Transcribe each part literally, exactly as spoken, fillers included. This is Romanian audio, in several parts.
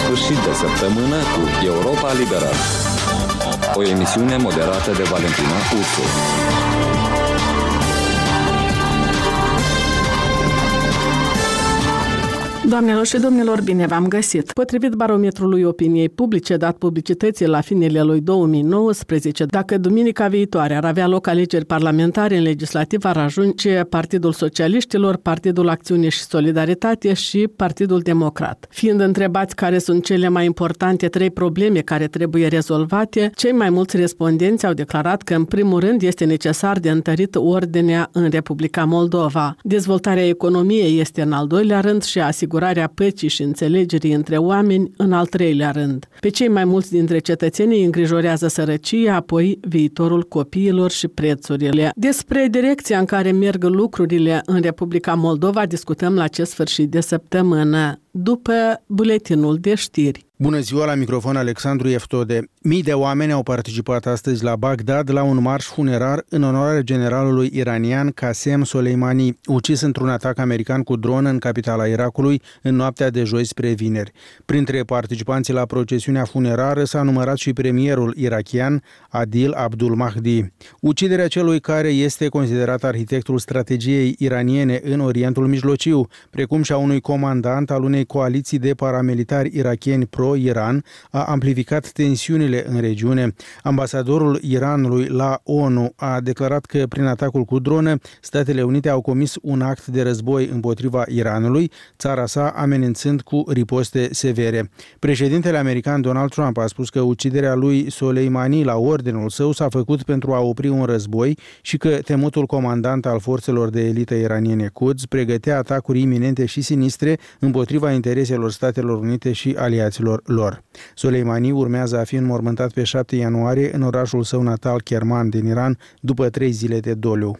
sfârșit de săptămână cu Europa Liberă. O emisiune moderată de Valentina Ursu. Doamnelor și domnilor, bine v-am găsit! Potrivit barometrului opiniei publice dat publicității la finele lui două mii nouăsprezece, dacă duminica viitoare ar avea loc alegeri parlamentare în legislativ, ar ajunge Partidul Socialiștilor, Partidul Acțiune și Solidaritate și Partidul Democrat. Fiind întrebați care sunt cele mai importante trei probleme care trebuie rezolvate, cei mai mulți respondenți au declarat că în primul rând este necesar de întărit ordinea în Republica Moldova. Dezvoltarea economiei este în al doilea rând și asigurarea păcii și înțelegerii între oameni în al treilea rând. Pe cei mai mulți dintre cetățenii îi îngrijorează sărăcia, apoi viitorul copiilor și prețurile. Despre direcția în care merg lucrurile în Republica Moldova discutăm la acest sfârșit de săptămână, după buletinul de știri. Bună ziua, la microfon Alexandru Eftode. Mii de oameni au participat astăzi la Bagdad la un marș funerar în onoarea generalului iranian Qasem Soleimani, ucis într-un atac american cu dron în capitala Irakului în noaptea de joi spre vineri. Printre participanții la procesiunea funerară s-a numărat și premierul irakian Adil Abdul Mahdi. Uciderea celui care este considerat arhitectul strategiei iraniene în Orientul Mijlociu, precum și a unui comandant al unei coaliții de paramilitari irakieni pro-Iran, a amplificat tensiunile în regiune. Ambasadorul Iranului la ONU a declarat că prin atacul cu dronă, Statele Unite au comis un act de război împotriva Iranului, țara sa amenințând cu riposte severe. Președintele american Donald Trump a spus că uciderea lui Soleimani la ordinul său s-a făcut pentru a opri un război și că temutul comandant al forțelor de elită iraniene Quds pregătea atacuri iminente și sinistre împotriva intereselor Statelor Unite și aliaților lor. Soleimani urmează a fi înmormântat pe șapte ianuarie în orașul său natal Kerman din Iran, după trei zile de doliu.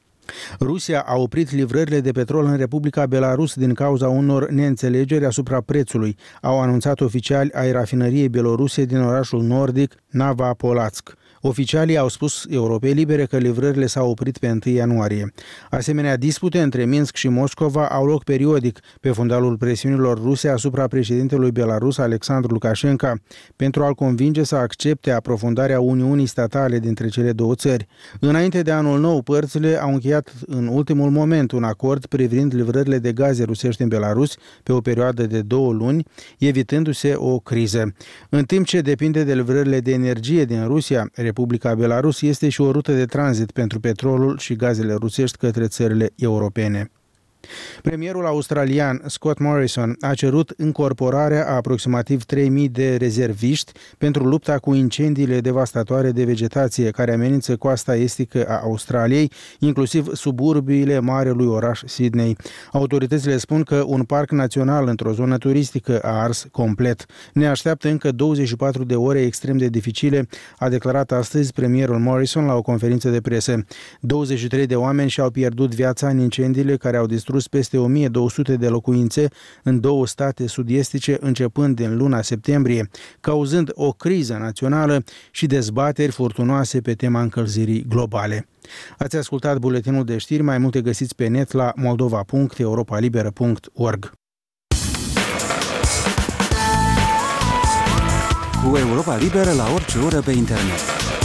Rusia a oprit livrările de petrol în Republica Belarus din cauza unor neînțelegeri asupra prețului, au anunțat oficiali ai rafinăriei beloruse din orașul nordic Navapolotsk. Oficialii au spus Europei Libere că livrările s-au oprit pe întâi ianuarie. Asemenea, dispute între Minsk și Moscova au loc periodic pe fundalul presiunilor ruse asupra președintelui Belarus Alexandru Lukashenko pentru a-l convinge să accepte aprofundarea uniunii statale dintre cele două țări. Înainte de anul nou, părțile au încheiat în ultimul moment un acord privind livrările de gaze rusești în Belarus pe o perioadă de două luni, evitându-se o criză. În timp ce depinde de livrările de energie din Rusia, Republica Belarus este și o rută de tranzit pentru petrolul și gazele rusești către țările europene. Premierul australian Scott Morrison a cerut încorporarea a aproximativ trei mii de rezerviști pentru lupta cu incendiile devastatoare de vegetație care amenință coasta estică a Australiei, inclusiv suburbiile marelui oraș Sydney. Autoritățile spun că un parc național într-o zonă turistică a ars complet. Ne așteaptă încă douăzeci și patru de ore extrem de dificile, a declarat astăzi premierul Morrison la o conferință de presă. douăzeci și trei de oameni și-au pierdut viața în incendiile care au distrus peste o mie două sute de locuințe în două state sud-estice începând din luna septembrie, cauzând o criză națională și dezbateri furtunoase pe tema încălzirii globale. Ați ascultat buletinul de știri, mai multe găsiți pe net la moldova punct europa liberă punct org. Cu Europa Liberă la orice oră pe internet.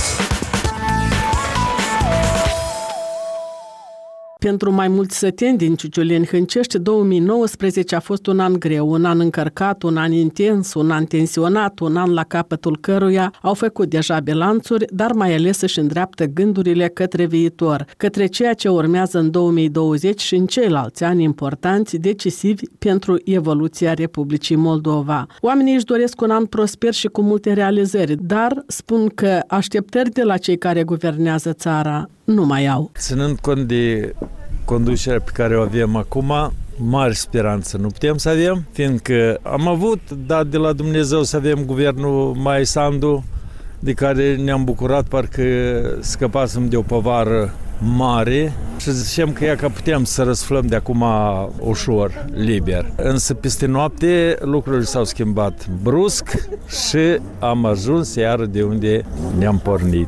Pentru mai mulți săteni din Ciuciuleni-Hâncești, două mii nouăsprezece a fost un an greu, un an încărcat, un an intens, un an tensionat, un an la capătul căruia au făcut deja bilanțuri, dar mai ales își îndreaptă gândurile către viitor, către ceea ce urmează în două mii douăzeci și în ceilalți ani importanți, decisivi pentru evoluția Republicii Moldova. Oamenii își doresc un an prosper și cu multe realizări, dar spun că așteptări de la cei care guvernează țara nu mai au. Ținând cont de conducerea pe care o avem acum, mari speranță nu putem să avem, fiindcă am avut dat de la Dumnezeu să avem guvernul Maia Sandu, de care ne-am bucurat, parcă scăpasem de o povară mare și zicem că ea că putem să răsflăm de acum ușor, liber. Însă peste noapte lucrurile s-au schimbat brusc și am ajuns iară de unde ne-am pornit.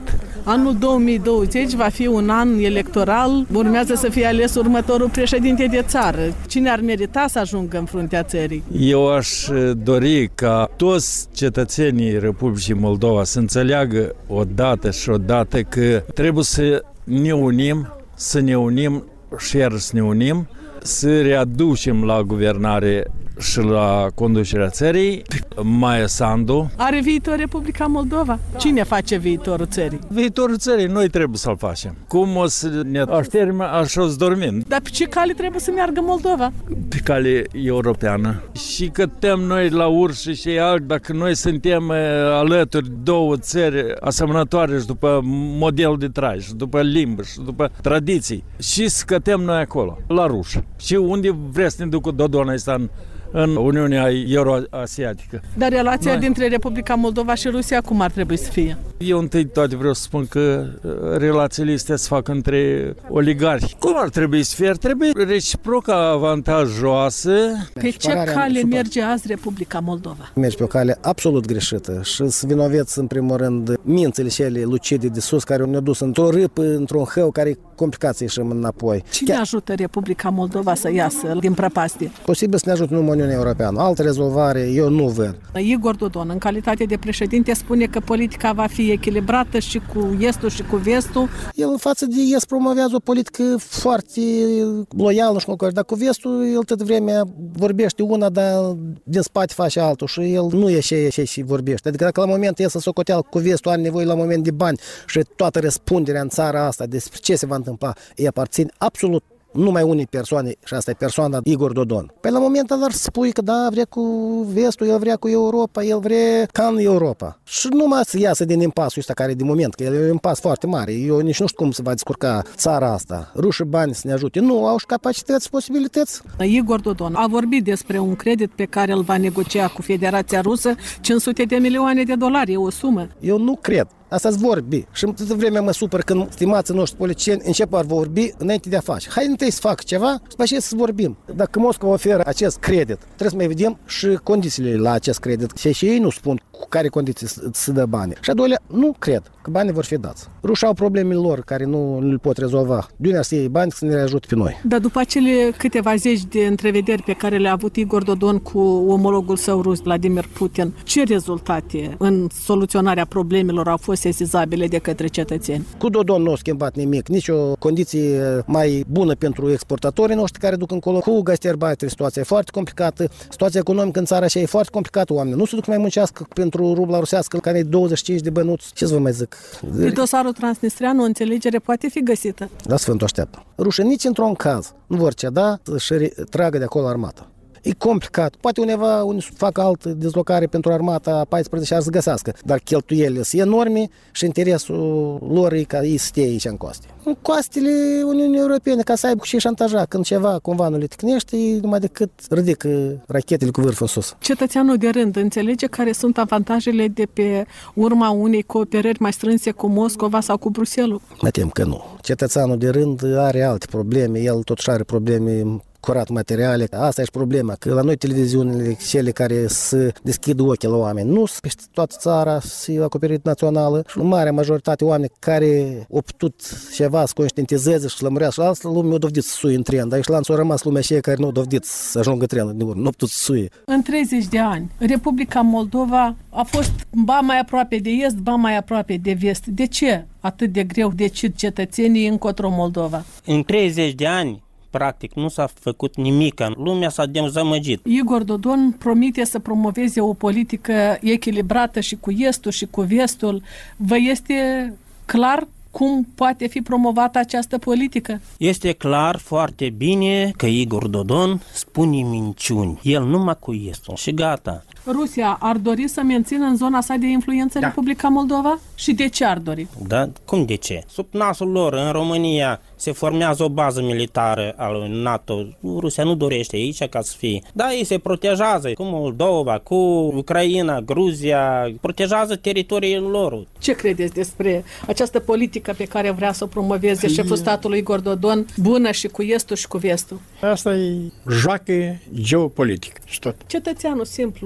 Anul două mii douăzeci va fi un an electoral, urmează să fie ales următorul președinte de țară. Cine ar merita să ajungă în fruntea țării? Eu aș dori ca toți cetățenii Republicii Moldova să înțeleagă odată și odată că trebuie să ne unim, să ne unim și iar să ne unim, să readucem la guvernare și la conducerea țării Maia Sandu. Are viitor Republica Moldova? Cine face viitorul țării? Viitorul țării noi trebuie să-l facem. Cum o să ne așterme, așa o să dormim. Dar pe ce cale trebuie să meargă Moldova? Pe cale europeană. Și că tem noi la urși și alt, dacă noi suntem alături două țări asemănătoare și după model de trai, și după limbă, și după tradiții, și scătem noi acolo, la ruși. Și unde vreți să ne ducă Dodon ăsta în în Uniunea Euroasiatică. Dar relația Noi. dintre Republica Moldova și Rusia cum ar trebui să fie? Eu întâi toate vreau să spun că relațiile astea se fac între oligarhi. Cum ar trebui să fie? Ar trebui reciproca avantajoasă. Pe ce cale merge azi Republica Moldova? Merge pe o cale absolut greșită și să vinoveți în primul rând mințile cele lucide de sus care ne-au dus într-o râpă, într-un hău care e complicat să ieșim înapoi. Cine Chiar... ajută Republica Moldova să iasă din prăpastie? Posibil să ne ajute numai Uniunea Europeană. Altă rezolvare eu nu văd. Igor Dodon, în calitate de președinte, spune că politica va fi echilibrată și cu estul și cu vestul. El în față de est promovează o politică foarte loială, nu știu cum, dar cu vestul el tot vremea vorbește una, dar din spate face altul și el nu ieșe, ieșe și vorbește. Adică dacă la moment el să socoteală cu vestul, are nevoie la moment de bani și toată răspunderea în țara asta despre ce se va întâmpla, îi aparțin absolut numai unei persoane, și asta e persoana Igor Dodon. Pe la moment ăla spui că da, vrea cu vestul, el vrea cu Europa, el vrea ca în Europa. Și numai să iasă din impasul ăsta care de moment, că el e un impas foarte mare. Eu nici nu știu cum se va descurca țara asta. Rușii bani să ne ajute. Nu, au și capacități și posibilități. Igor Dodon a vorbit despre un credit pe care îl va negocia cu Federația Rusă, cinci sute de milioane de dolari, e o sumă. Eu nu cred. Asta-ți vorbi. Și în toată vremea mă supăr când stimații noștri politicieni încep a vorbi înainte de a face. Hai întâi să facă ceva și după aceea să vorbim. Dacă Moscova oferă acest credit, trebuie să mai vedem și condițiile la acest credit. Și, și ei nu spun cu care condiții să dă bani. Și a doilea, nu cred că banii vor fi dați. Rușii au problemele lor care nu le pot rezolva. De unde să iei bani să ne ajute pe noi. Dar după acele câteva zeci de întrevederi pe care le-a avut Igor Dodon cu omologul său rus, Vladimir Putin, ce rezultate în soluționarea problemelor au fost sesizabile de către cetățeni? Cu Dodon nu a schimbat nimic, nici o condiție mai bună pentru exportatorii noștri care duc încolo. Cu gastarbeiteri situația e foarte complicată, situația economică în țara așa e foarte complicată, oamenii nu se duc mai muncească pentru rubla rusească care e douăzeci și cinci de bănuți. Ce să vă mai zic? Pe dosarul transnistrean o înțelegere poate fi găsită. Da, Sfântul așteaptă. Rușii nici într-un caz nu vor ceda să-și tragă de acolo armata. E complicat. Poate undeva unde fac altă dezlocare pentru armata paisprezece ar să găsească, dar cheltuielile sunt enorme și interesul lor e ca ei să stea aici în coaste. În coastele Uniunii Europene, ca să aibă cu ce șantaja, când ceva cumva nu le ticnește, e numai decât ridică rachetele cu vârful în sus. Cetățeanul de rând înțelege care sunt avantajele de pe urma unei cooperări mai strânse cu Moscova sau cu Bruxelles? Mă tem că nu. Cetățeanul de rând are alte probleme, el totuși are probleme curat materiale. Asta e și problema, că la noi televiziunile, cele care să deschid ochii la oameni, nu sunt peste toată țara, se acoperit națională și marea majoritate oameni care au putut ceva să conștientizeze și să lămurească și la asta lumea au dovedit să suie în tren, dar și lanțul a rămas lumea aceea care nu au dovedit să ajungă trenul din urmă, nu au putut să suie. În treizeci de ani, Republica Moldova a fost ba mai aproape de est, ba mai aproape de vest. De ce atât de greu decid cetățenii încotro Moldova? În treizeci de ani practic nu s-a făcut nimic, lumea s-a dezamăgit. Igor Dodon promite să promoveze o politică echilibrată și cu estul și cu vestul. Vă este clar cum poate fi promovată această politică? Este clar foarte bine că Igor Dodon spune minciuni. El numai cu estul și gata. Rusia ar dori să mențină în zona sa de influență da. Republica Moldova? Și de ce ar dori? Da? Cum de ce? Sub nasul lor, în România, se formează o bază militară al NATO. Rusia nu dorește aici ca să fie. Da, ei se protejează cu Moldova, cu Ucraina, Gruzia, protejează teritoriile lor. Ce credeți despre această politică pe care vrea să o promoveze șeful statului Igor Dodon, bună și cu estul și cu vestul? Asta e joacă geopolitică și tot. Cetățeanul simplu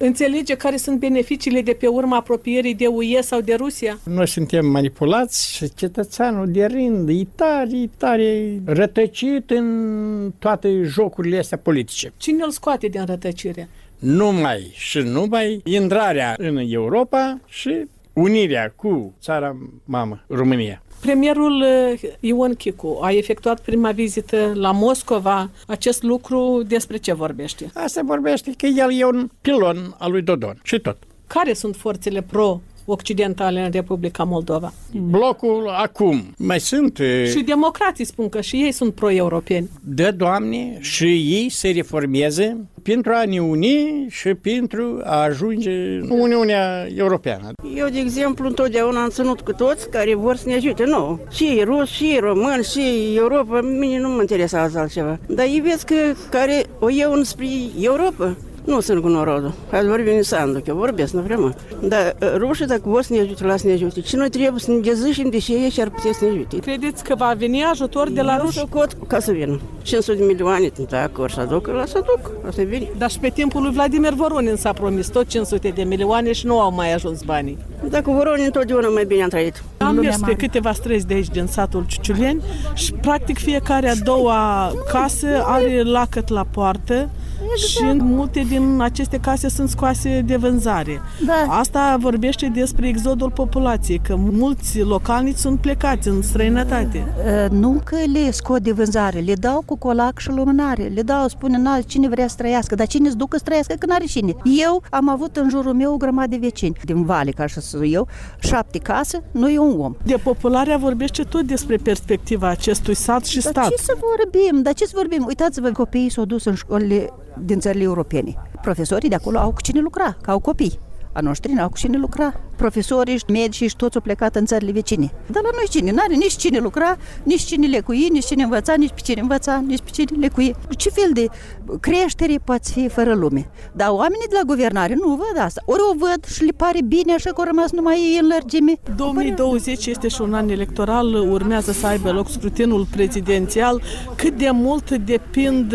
înțelege care sunt beneficiile de pe urma apropierii de U E sau de Rusia? Noi suntem manipulați și cetățeanul de rând e tare, e tare rătăcit în toate jocurile astea politice. Cine îl scoate din rătăcire? Numai și numai intrarea în Europa și unirea cu țara mamă, România. Premierul Ion Chicu a efectuat prima vizită la Moscova. Acest lucru despre ce vorbește? Asta vorbește că el e un pilon al lui Dodon și tot. Care sunt forțele pro-occidentale în Republica Moldova? Blocul acum. Mai sunt... Și democrații spun că și ei sunt pro-europeni. Da, Doamne, și ei se reformeze pentru a ne uni și pentru a ajunge în Uniunea Europeană. Eu, de exemplu, întotdeauna am ținut cu toți care vor să ne ajute. Nu, și ruși, și români, și Europa, mine nu mă interesează altceva. Dar ei vezi că care o iau înspre Europa. Nu sunt cu norodul. Azi vorbim în Sandu, că eu vorbesc, nu vreau. Dar rușii, dacă vor să ne ajute, lasă ne ajute. Și noi trebuie să ne dezâșim de ce ei și ar putea să ne ajute. Credeți că va veni ajutor de la ruși? Eu cot ca să vină. cinci sute de milioane, de acord să aducă, lasă aduc, să vine. Dar și pe timpul lui Vladimir Voronin s-a promis tot cinci sute de milioane și nu au mai ajuns banii. Dacă Voronin întotdeauna mai bine am trăit. Am mers pe câteva străzi de aici, din satul Ciuciuleni, și practic fiecare a doua casă are lacăt la poartă. Și multe din aceste case sunt scoase de vânzare. Da. Asta vorbește despre exodul populației, că mulți localnici sunt plecați în străinătate. Nu că le scot de vânzare, le dau cu colac și lumânare. Le dau, spune, na, cine vrea să trăiască, dar cine îți ducă să trăiască, că n-are cine. Eu am avut în jurul meu o grămadă de vecini din vale, ca și să eu, șapte case, nu e un om. Depopularea vorbește tot despre perspectiva acestui sat și dar stat. ce să vorbim? Dar ce să vorbim? Uitați-vă, copiii s-au dus în școlile din țările europene. Profesorii de acolo au cu cine lucra, că au copii. A noștri n-au cu cine lucra. Profesorii, medicii și toți au plecat în țările vecine. Dar la noi cine? N-are nici cine lucra, nici cine lecui, nici cine învăța, nici pe cine învăța, nici pe cine lecui. Ce fel de creștere poate fi fără lume? Dar oamenii de la guvernare nu văd asta. Ori o văd și le pare bine așa că au rămas numai ei în lărgime. două mii douăzeci este și un an electoral, urmează să aibă loc scrutinul prezidențial. Cât de mult depind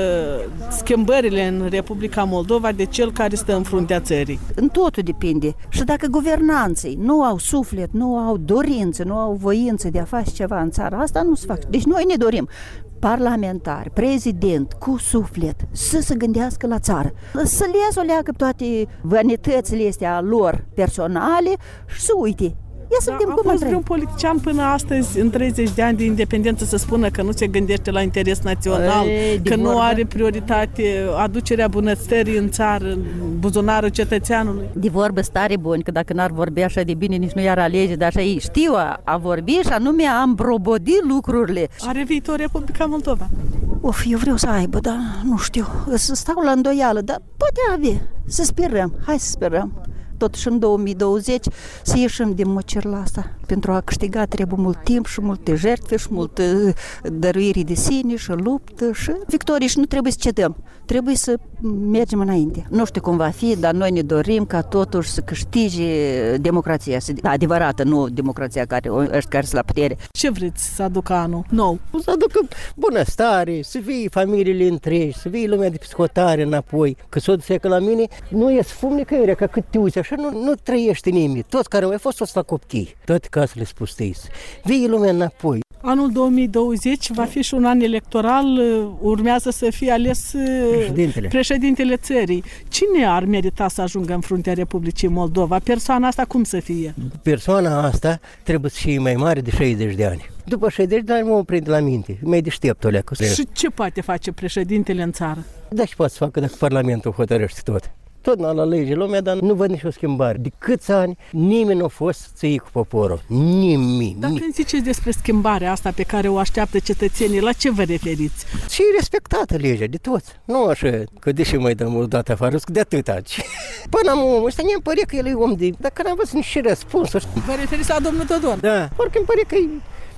schimbările în Republica Moldova de cel care stă în fruntea țării? Totul depinde. Și dacă guvernanții nu au suflet, nu au dorință, nu au voință de a face ceva în țara asta, nu se fac. Deci noi ne dorim parlamentari, prezident, cu suflet, să se gândească la țară, să le iasă o leagă toate vanitățile astea lor personale și să uite. Ia să vedem da, cum a fost vreun politician până astăzi, în treizeci de ani de independență, să spună că nu se gândește la interes național, Ei, că nu vorba. are prioritate aducerea bunăstării în țară, în buzunarul cetățeanului. De vorbă stare buni, că dacă n-ar vorbi așa de bine, nici nu i-ar alege, dar așa ei știu a, a vorbi și anume a îmbrobodi lucrurile. Are viitor Republica Moldova? Of, eu vreau să aibă, dar nu știu, să stau la îndoială, dar poate avea, să sperăm, hai să sperăm. Totuși în două mii douăzeci să ieșim din mocerla asta. Pentru a câștiga trebuie mult timp și multe jertfe și multe dăruiri de sine și luptă și victorie și nu trebuie să cedăm. Trebuie să mergem înainte. Nu știu cum va fi, dar noi ne dorim ca totuși să câștige democrația adevărată, nu democrația care ăștia care sunt la putere. Ce vreți să aducă anul nou? Să aducă bunăstare, să fie familiile întregi, să fie lumea de psihotare înapoi. Că s-o duce la mine, nu e sfum nicăieri, ca cât te uiți așa, nu, nu trăiește nimeni. Toți care au mai fost, toți la coptii, toate casele spustise. Vie lumea înapoi. Anul două mii douăzeci va fi și un an electoral, urmează să fie ales președintele, președintele țării. Cine ar merita să ajungă în fruntea Republicii Moldova? Persoana asta cum să fie? Persoana asta trebuie să fie mai mare de șaizeci de ani. După șaizeci de ani mă prinde la minte, mai deștept o leacă. Și ce poate face președintele în țară? Da, și poate să facă dacă Parlamentul hotărăște tot. Tot n-a la lege lumea, dar nu văd nicio schimbare. De câți ani nimeni nu a fost să iei cu poporul. Nimeni. Dacă îmi ziceți despre schimbarea asta pe care o așteaptă cetățenii, la ce vă referiți? Și e respectată legea de toți. Nu așa că deși mai dăm o dată afară, de atâta. Până am omul ăsta, ne-mi părea că el e om de... Dacă n-am văzut nici răspunsuri. Vă referiți la domnul Dodon? Da. Orică îmi părea că e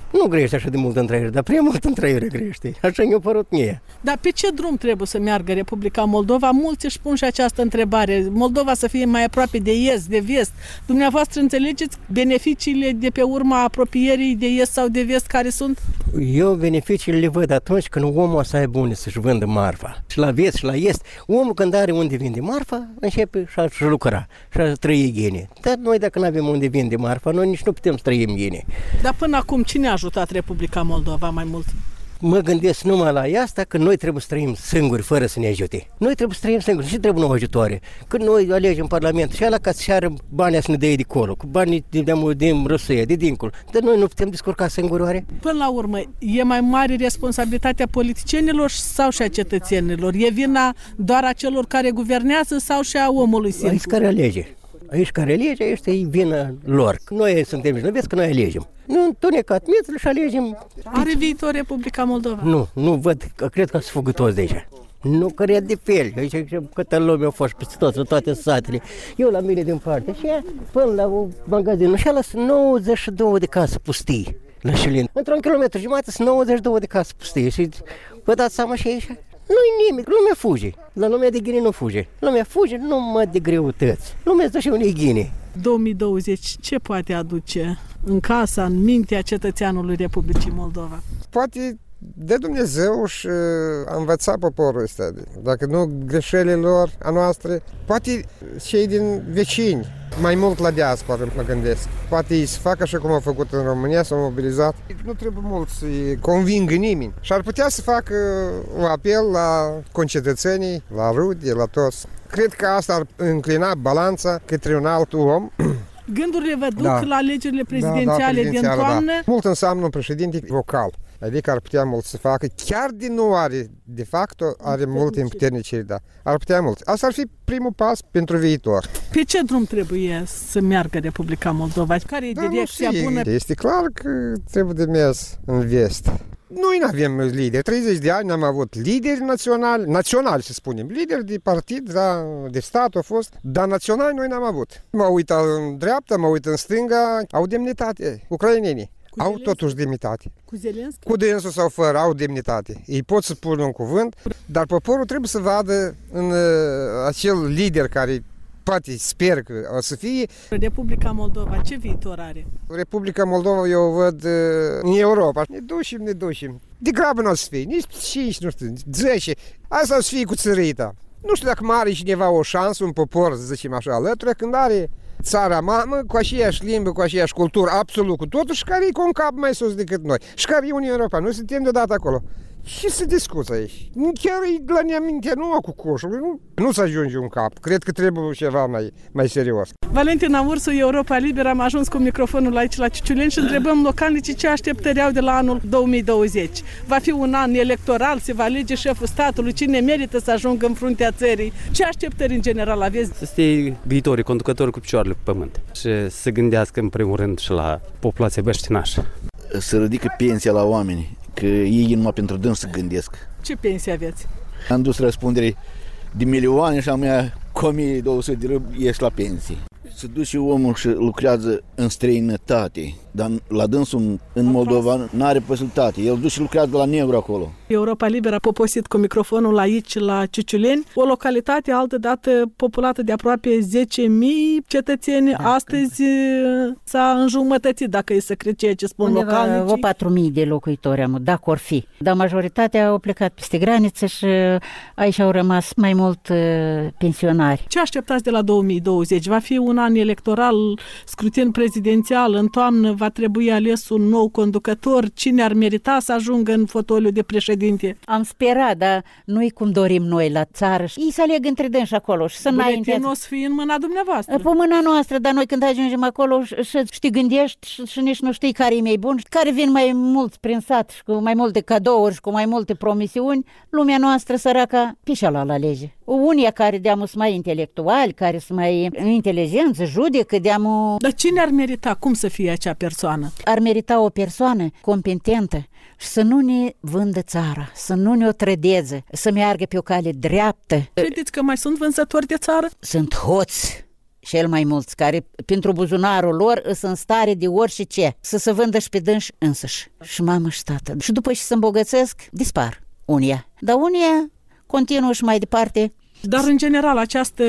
Nu grește așa de mult în trăire, dar prea mult în trăire grește. Așa mi-a părut mie. Dar pe ce drum trebuie să meargă Republica Moldova? Mulți își pun și această întrebare. Moldova să fie mai aproape de est, de vest. Dumneavoastră înțelegeți beneficiile de pe urma apropierii de est sau de vest care sunt? Eu beneficiile le văd atunci când omul o să aibă unde să-și vândă marfa. Și la vest și la est, omul când are unde vinde marfa, începe și a lucra și a trăi bine. Dar noi dacă nu avem unde vinde marfa, noi nici nu putem să trăim bine. Dar până acum cine a ajutat Republica Moldova mai mult? Mă gândesc numai la asta că noi trebuie să trăim singuri, fără să ne ajute. Noi trebuie să trăim singuri și trebuie nouă ajutoare. Când noi alegem Parlament și ala ca să șeară banii să ne dea de acolo, cu banii din, din Rusia, de dincolo. Dar noi nu putem descurca singuri, oare? Până la urmă, e mai mare responsabilitatea politicienilor sau și a cetățenilor? E vina doar a celor care guvernează sau și a omului singur? Aici care alege. Aici care alege, este vina lor. Noi suntem vezi că noi alegem. Nu întunecat mețele și alegem. Are viitor Republica Moldova? Nu, nu văd, cred că să fugă toți de aici. Nu cred de fel. Aici câtă lume au fost peste toți, în toate satele. Eu la mine din parte și până la magazinul și ala sunt nouăzeci și două de case pustii la Șilin. Într-un kilometru jumătate sunt nouăzeci și două de case pustii și vă dați seama și aici? Nu-i nimic, lumea fuge. La lumea de ghine nu fuge. Lumea fuge numai de greutăți. Lumea stă și unei ghine. două mii douăzeci ce poate aduce în casa, în mintea cetățeanului Republicii Moldova? Poate de Dumnezeu și a învățat poporul ăsta. Dacă nu greșelile lor, a noastre, poate cei din vecini, mai mult la diaspora, mă gândesc. Poate ei să facă așa cum au făcut în România, s-au mobilizat. Nu trebuie mult să-i convingă nimeni. Și ar putea să facă un apel la concetățenii, la rude, la toți. Cred că asta ar înclina balanța către un alt om. Gândurile vă duc da. la alegerile prezidențiale, da, da, prezidențiale din toamnă? Da. Mult înseamnă un președinte vocal. Adică ar putea mult să facă, chiar din nu are, de fapt, are multe împuterniciri, da. Ar putea mult. Asta ar fi primul pas pentru viitor. Pe ce drum trebuie să meargă Republica Moldova? Care e da, direcția nu, bună? Este clar că trebuie de mers în vest. Noi nu avem lideri. treizeci de ani am avut lideri naționali, naționali să spunem, lideri de partid, da, de stat au fost, dar naționali noi n-am avut. Mă uit în dreapta, mă uit în stânga, au demnitate, ucrainenii. Au Zelenski? Totuși demnitate. Cu Zelenski? Cu dânsul sau fără, au demnitate. Ei pot să pună un cuvânt, dar poporul trebuie să vadă în uh, acel lider care poate sper că o să fie. Republica Moldova, ce viitor are? Republica Moldova eu o văd uh, în Europa. Ne ducem, ne ducem. De grabă nu o să fie, nici cinci, nu știu, zece. Asta o să fie cu țărita. Nu știu dacă mai are cineva o șansă, un popor, să zicem așa, alături, când are țara mamă, cu aceeași limbă, cu aceeași cultură, absolut cu totul, și care e cu un cap mai sus decât noi. Și care e Uniunea Europeană. Noi suntem deodată acolo. Și se discută aici. Chiar e la neaminte, nu cu coșul. Nu, nu se ajunge un cap. Cred că trebuie ceva mai, mai serios. Valentina Ursu, Europa Liberă, am ajuns cu microfonul aici la Ciuciuleni și întrebăm localnicii ce așteptări au de la anul două mii douăzeci. Va fi un an electoral, se va alege șeful statului, cine merită să ajungă în fruntea țării. Ce așteptări în general aveți? Să stea viitorii conducători cu picioarele pe pământ și să gândească în primul rând și la populația băștinașă. Să ridică pensia la oameni, că ei numai pentru dâns să gândesc. Ce pensie aveți? Am dus răspundere de milioane și am mea cu o mie două sute de lei ieși la pensie. Se duce omul și lucrează în străinătate, dar la dânsul în Moldova nu are posibilitate. El duce și lucrează la negru acolo. Europa Liberă a poposit cu microfonul aici la Ciuciuleni, o localitate altădată populată de aproape zece mii cetățeni. Da, astăzi s-a înjumătățit, dacă e să cred ceea ce spun localnicii. O patru mii de locuitori am, dacă or fi. Dar majoritatea au plecat peste graniță și aici au rămas mai mult pensionari. Ce așteptați de la două mii douăzeci? Va fi un an electoral, scrutin prezidențial, în toamnă va trebui ales un nou conducător. Cine ar merita să ajungă în fotoliu de președinte? Am sperat, dar nu-i cum dorim noi la țară. Ei să aleg între dânsi acolo și să înaintează. Nu o să fie în mâna dumneavoastră. Pe mâna noastră, dar noi când ajungem acolo și, și te gândești și, și nici nu știi care e mai bun, care vin mai mulți prin sat și cu mai multe cadouri și cu mai multe promisiuni, lumea noastră săraca pișala la lege. Unii care de-amu sunt mai intelectuali, care sunt mai inteligenți, judecă de-amu... Dar cine ar merita? Cum să fie acea persoană? Ar merita o persoană competentă și să nu ne vândă țara, să nu ne o trădeze, să meargă pe o cale dreaptă. Credeți că mai sunt vânzători de țară? Sunt hoți cel mai mulți, care pentru buzunarul lor sunt în stare de orice, să se vândă și pe dânși însăși. Și mamă și tată. Și după ce se îmbogățesc, dispar unia. Dar unia continuă și mai departe. Dar, în general, această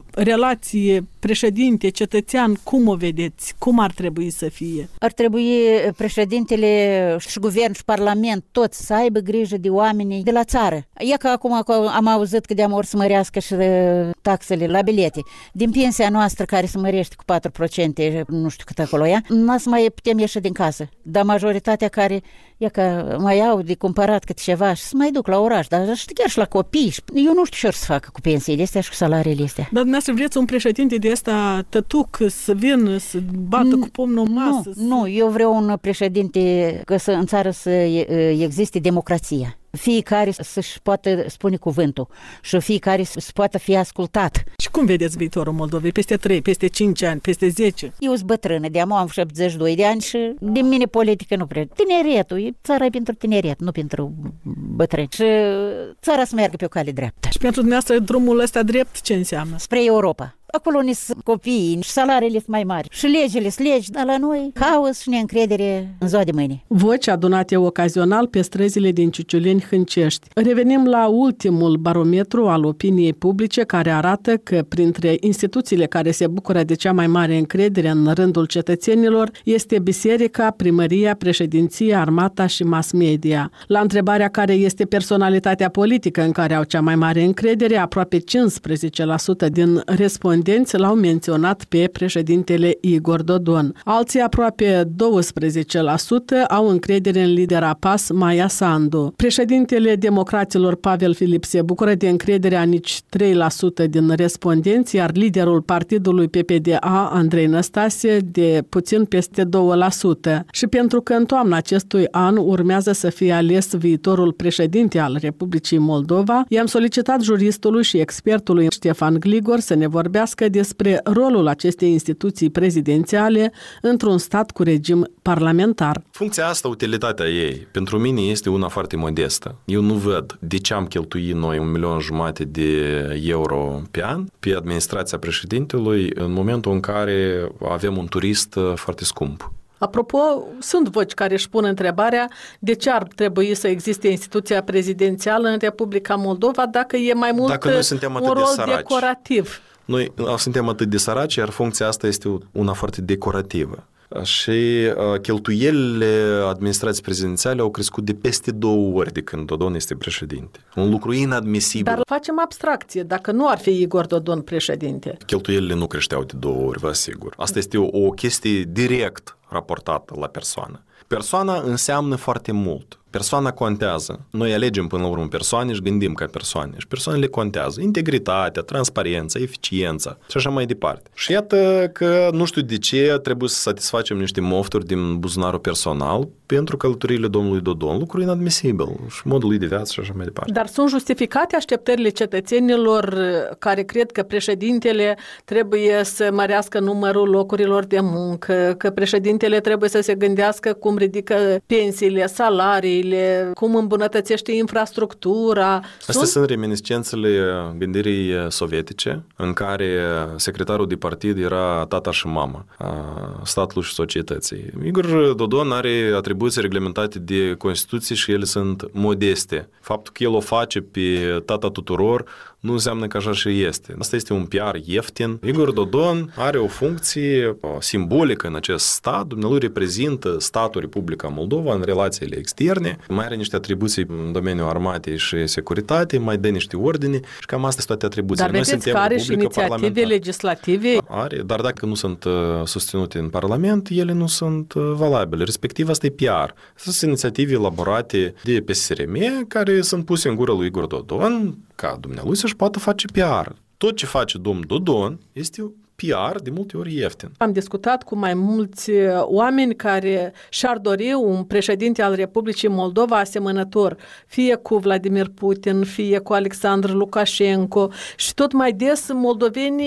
relație președinte-cetățean, cum o vedeți? Cum ar trebui să fie? Ar trebui președintele și guvern și parlament toți să aibă grijă de oamenii de la țară. E că acum am auzit că de-am ori să mărească și taxele la bilete. Din pensia noastră care se mărește cu patru la sută, nu știu cât acolo ea, n-a să mai putem ieși din casă. Dar majoritatea care, e că mai au de cumpărat câte ceva și să mai duc la oraș, dar chiar și la copii. Eu nu știu ce or să facă cu pensiile astea și cu salariile astea. Dar dumneavoastră vreți un președinte de ăsta tătuc să vină, să bată cu pumnul în masă? Nu, să... nu, eu vreau un președinte că să, în țară să existe democrația. Fiecare să-și poată spune cuvântul și fiecare să poată fi ascultat. Și cum vedeți viitorul Moldovei? Peste trei, peste cinci ani, peste zece? Eu sunt bătrână, de-am am șaptezeci și doi de ani și de mine politică nu prea. Tineretul, țara e pentru tineret, nu pentru bătrâni. Și țara să meargă pe o cale dreaptă. Și pentru dumneavoastră drumul ăsta drept ce înseamnă? Spre Europa. Acolo ne sunt copiii și salariile sunt mai mari. Și legile sunt legi, dar la noi haos și neîncredere în ziua de mâine. Voci adunate ocazional pe străzile din Ciuciuleni-Hâncești. Revenim la ultimul barometru al opiniei publice care arată că printre instituțiile care se bucură de cea mai mare încredere în rândul cetățenilor este biserica, primăria, președinția, armata și mass media. La întrebarea care este personalitatea politică în care au cea mai mare încredere, aproape cincisprezece la sută din respondenți l-au menționat pe președintele Igor Dodon. Alții, aproape douăsprezece la sută, au încredere în lidera P A S, Maia Sandu. Președintele democraților Pavel Filip se bucură de încrederea nici trei la sută din respondenți, iar liderul partidului P P D A, Andrei Năstase, de puțin peste doi la sută. Și pentru că în toamna acestui an urmează să fie ales viitorul președinte al Republicii Moldova, i-am solicitat juristului și expertului Ștefan Gligor să ne vorbească despre rolul acestei instituții prezidențiale într-un stat cu regim parlamentar. Funcția asta, utilitatea ei, pentru mine este una foarte modestă. Eu nu văd de ce am cheltuit noi un milion jumate de euro pe an pe administrația președintelui în momentul în care avem un turist foarte scump. Apropo, sunt voci care își pun întrebarea de ce ar trebui să existe instituția prezidențială în Republica Moldova dacă e mai mult un rol de decorativ. Noi suntem atât de săraci, iar funcția asta este una foarte decorativă. Și uh, cheltuielile administrației prezidențiale au crescut de peste două ori de când Dodon este președinte. Un lucru inadmisibil. Dar facem abstracție, dacă nu ar fi Igor Dodon președinte. Cheltuielile nu creșteau de două ori, vă asigur. Asta este o, o chestie direct raportată la persoană. Persoana înseamnă foarte mult. Persoana contează. Noi alegem până la urmă persoane și gândim ca persoane. Și persoanele contează. Integritatea, transparența, eficiența și așa mai departe. Și iată că nu știu de ce trebuie să satisfacem niște mofturi din buzunarul personal pentru călătoriile domnului Dodon. Lucru inadmisibil. Și modul lui de viață și așa mai departe. Dar sunt justificate așteptările cetățenilor care cred că președintele trebuie să mărească numărul locurilor de muncă, că președintele trebuie să se gândească cum ridică pensiile, salarii, cum îmbunătățește infrastructura. Astea sunt, sunt reminiscențele gândirii sovietice, în care secretarul de partid era tata și mama statului și societății. Igor Dodon are atribuții reglementate de Constituție și ele sunt modeste. Faptul că el o face pe tata tuturor nu înseamnă că așa și este. Asta este un P R ieftin. Igor Dodon are o funcție simbolică în acest stat. Dumnealui reprezintă statul Republica Moldova în relațiile externe. Mai are niște atribuții în domeniul armatei și securitate, mai dă niște ordine și cam astea sunt toate atribuțiile. Dar vedeți că are și inițiative legislative? Are, dar dacă nu sunt susținute în Parlament, ele nu sunt valabile. Respectiv, asta e P R. Sunt inițiative elaborate de P S R M care sunt puse în gură lui Igor Dodon ca dumnealui să-și poată face P R. Tot ce face domnul Dodon este P R de multe ori ieftin. Am discutat cu mai mulți oameni care și-ar dori un președinte al Republicii Moldova asemănător, fie cu Vladimir Putin, fie cu Alexandru Lukashenko și tot mai des moldovenii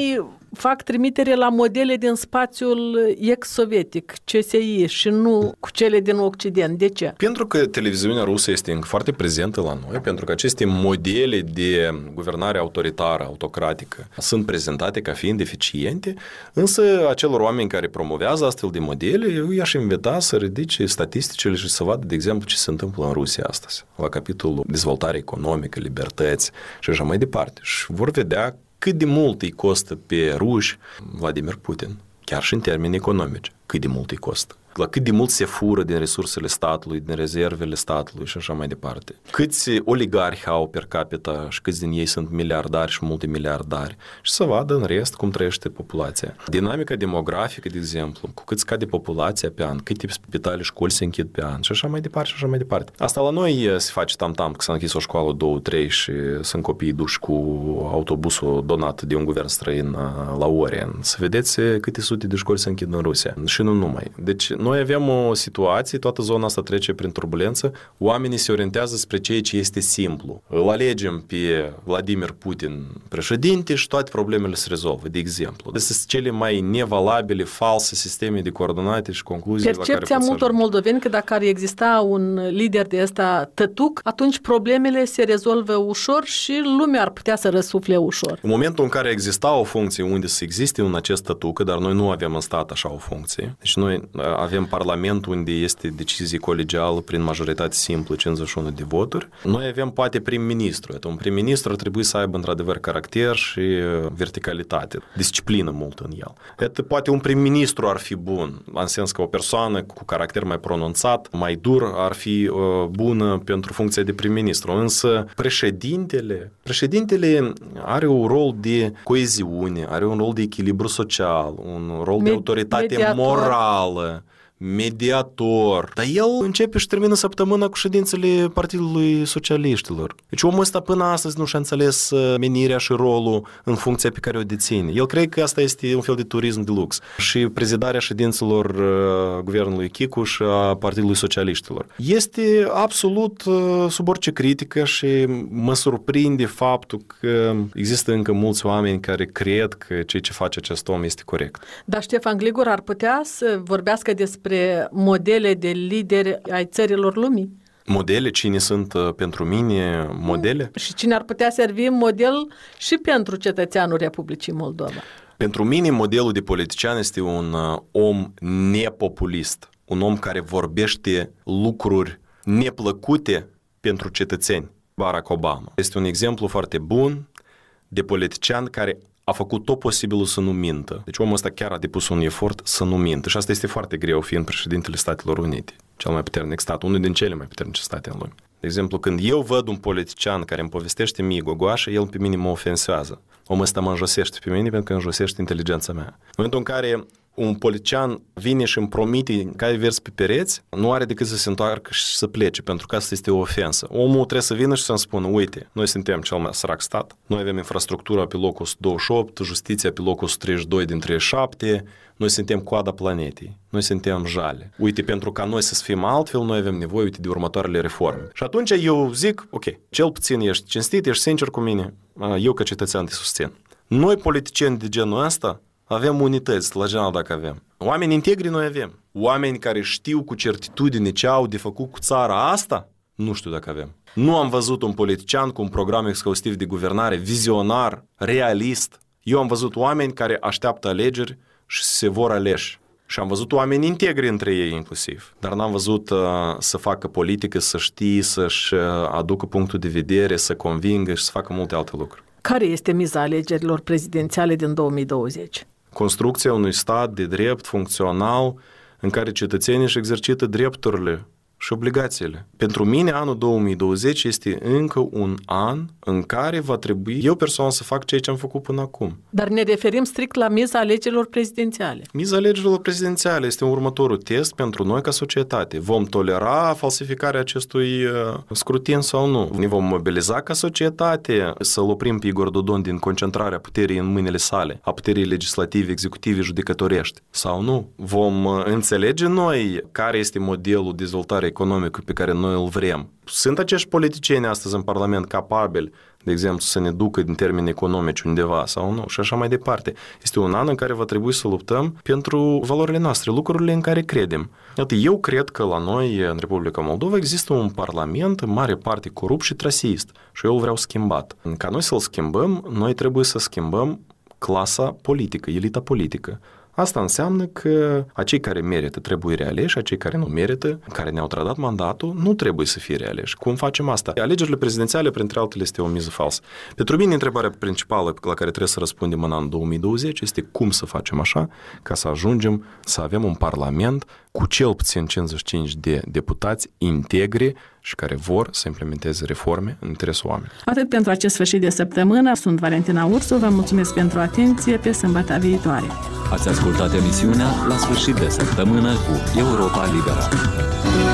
fac trimitere la modele din spațiul ex-sovietic, C S I, și nu cu cele din Occident. De ce? Pentru că televiziunea rusă este încă foarte prezentă la noi, pentru că aceste modele de guvernare autoritară, autocratică, sunt prezentate ca fiind eficiente, însă acelor oameni care promovează astfel de modele, eu i-aș invita să ridice statisticile și să vadă, de exemplu, ce se întâmplă în Rusia astăzi, la capitolul dezvoltare economică, libertăți și așa mai departe. Și vor vedea cât de mult îi costă pe ruși Vladimir Putin, chiar și în termeni economici, cât de mult îi costă. La cât de mult se fură din resursele statului, din rezervele statului și așa mai departe. Câți oligarhi au per capita și câți din ei sunt miliardari și multimiliardari. Și să vadă în rest cum trăiește populația. Dinamica demografică, de exemplu, cu cât scade populația pe an, câte spitale, școli se închid pe an și așa mai departe și așa mai departe. Asta la noi se face tam-tam, că s-a închis o școală, două, trei și sunt copiii duși cu autobusul donat de un guvern străin la Orien. Să vedeți câte sute de școli se închid în Rusia. Și nu numai. Deci noi avem o situație, toată zona asta trece prin turbulență, oamenii se orientează spre ceea ce este simplu. Îl alegem pe Vladimir Putin președinte și toate problemele se rezolvă, de exemplu. Deci sunt cele mai nevalabile, false sisteme de coordonate și concluzii la care Percepția multor moldoveni că dacă ar exista un lider de ăsta tătuc, atunci problemele se rezolvă ușor și lumea ar putea să răsufle ușor. În momentul în care exista o funcție unde să existe un acest tătuc, dar noi nu avem în stat așa o funcție, deci noi avem Parlament unde este decizie colegială prin majoritate simplă, cincizeci și unu de voturi. Noi avem poate prim-ministru. Un prim-ministru ar trebui să aibă într-adevăr caracter și verticalitate, disciplină mult în el. Et, poate un prim-ministru ar fi bun, în sens că o persoană cu caracter mai pronunțat, mai dur, ar fi uh, bună pentru funcția de prim-ministru. Însă președintele, președintele are un rol de coeziune, are un rol de echilibru social, un rol de autoritate mediator. morală, mediator. Dar el începe și termină săptămâna cu ședințele Partidului Socialiștilor. Deci omul ăsta până astăzi nu și-a înțeles menirea și rolul în funcția pe care o deține. El crede că asta este un fel de turism de lux. Și prezidarea ședințelor uh, guvernului Chicu și a Partidului Socialiștilor. Este absolut uh, sub orice critică și mă surprinde faptul că există încă mulți oameni care cred că ceea ce face acest om este corect. Dar Ștefan Gligur ar putea să vorbească despre modele de lideri ai țărilor lumii? Modele? Cine sunt uh, pentru mine modele? Și cine ar putea servi model și pentru cetățeanul Republicii Moldova? Pentru mine modelul de politician este un uh, om nepopulist, un om care vorbește lucruri neplăcute pentru cetățeni. Barack Obama este un exemplu foarte bun de politician care a făcut tot posibilul să nu mintă. Deci omul ăsta chiar a depus un efort să nu mintă. Și asta este foarte greu fiind președintele Statelor Unite, cel mai puternic stat, unul din cele mai puternice state în lume. De exemplu, când eu văd un politician care îmi povestește mie gogoașă, el pe mine mă ofensează. Omul ăsta mă înjosește pe mine pentru că înjosește inteligența mea. În momentul în care un politician vine și îmi promite cai vers pe pereți, nu are decât să se întoarcă și să plece, pentru că asta este o ofensă. Omul trebuie să vină și să-mi spună, uite, noi suntem cel mai sărac stat, noi avem infrastructura pe locul o sută douăzeci și opt, justiția pe locul o sută treizeci și doi din treizeci și șapte, noi suntem coada planetei, noi suntem jale. Uite, pentru ca noi să fim altfel, noi avem nevoie, uite, de următoarele reforme. Și atunci eu zic, ok, cel puțin ești cinstit, ești sincer cu mine, eu ca cetățean te susțin. Noi politicieni de genul ăsta avem unități, la general dacă avem. Oameni integri noi avem. Oameni care știu cu certitudine ce au de făcut cu țara asta, nu știu dacă avem. Nu am văzut un politician cu un program exhaustiv de guvernare, vizionar, realist. Eu am văzut oameni care așteaptă alegeri și se vor aleși. Și am văzut oameni integri între ei inclusiv. Dar n-am văzut uh, să facă politică, să știe, să-și aducă punctul de vedere, să convingă și să facă multe alte lucruri. Care este miza alegerilor prezidențiale din două mii douăzeci? Construcția unui stat de drept funcțional în care cetățenii își exercită drepturile și obligațiile. Pentru mine, anul două mii douăzeci este încă un an în care va trebui eu personal să fac ceea ce am făcut până acum. Dar ne referim strict la miza alegerilor prezidențiale. Miza alegerilor prezidențiale este un următorul test pentru noi ca societate. Vom tolera falsificarea acestui uh, scrutin sau nu? Ne vom mobiliza ca societate să-l oprim pe Igor Dodon din concentrarea puterii în mâinile sale, a puterii legislative, executive, judecătorești sau nu? Vom uh, înțelege noi care este modelul de dezvoltare economic pe care noi îl vrem. Sunt acești politicieni astăzi în Parlament capabili, de exemplu, să ne ducă din termeni economici undeva sau nu, și așa mai departe. Este un an în care va trebui să luptăm pentru valorile noastre, lucrurile în care credem. Iată, eu cred că la noi, în Republica Moldova, există un parlament în mare parte corupt și trasist și eu îl vreau schimbat. Ca noi să-l schimbăm, noi trebuie să schimbăm clasa politică, elita politică. Asta înseamnă că acei care merită trebuie realeși, acei care nu merită, care ne-au trădat mandatul, nu trebuie să fie realeși. Cum facem asta? Alegerile prezidențiale, printre altele, este o miză falsă. Pentru mine, întrebarea principală la care trebuie să răspundem în anul două mii douăzeci este cum să facem așa ca să ajungem să avem un parlament cu cel puțin cincizeci și cinci de deputați integri și care vor să implementeze reforme în interesul oamenilor. Atât pentru acest sfârșit de săptămână. Sunt Valentina Ursu, vă mulțumesc pentru atenție, pe sâmbătă viitoare. Ați ascultat emisiunea La sfârșit de săptămână cu Europa Liberă.